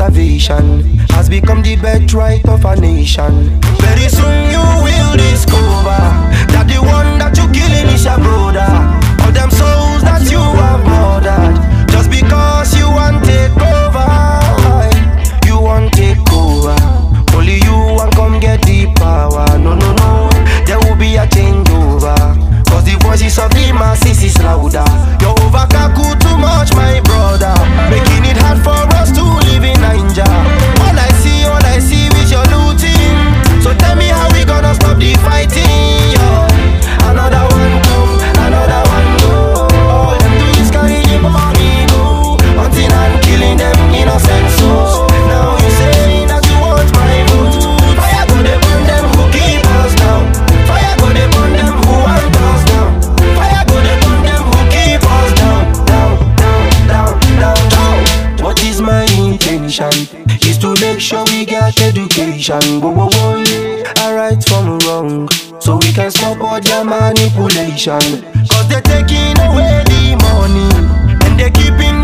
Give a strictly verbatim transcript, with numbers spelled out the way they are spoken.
starvation has become the birthright of a nation. Very soon you will discover that the one that you killing is your brother. All them souls that you have murdered just because you want take over. You want take over. Only you want come get the power. No, no, no, there will be a changeover, cause the voices of the masses is louder. You over kaku too much, my brother, making it hard for us to live in Niger. All I see, all I see is your looting. So tell me how we gonna stop the fighting, yo. Another one come, another one go. All them do is carry the money go, hunting and killing them innocent souls. Now you say that you want my vote. Fire go they burn them who keep us down. Fire go they burn them who want us down. Fire go they burn them who keep us down, down, down, down, down, down. What is my intention? Is to make sure we get education. Whoa, whoa, whoa. I right from wrong, so we can stop all their manipulation. Cause they're taking away the money and they're keeping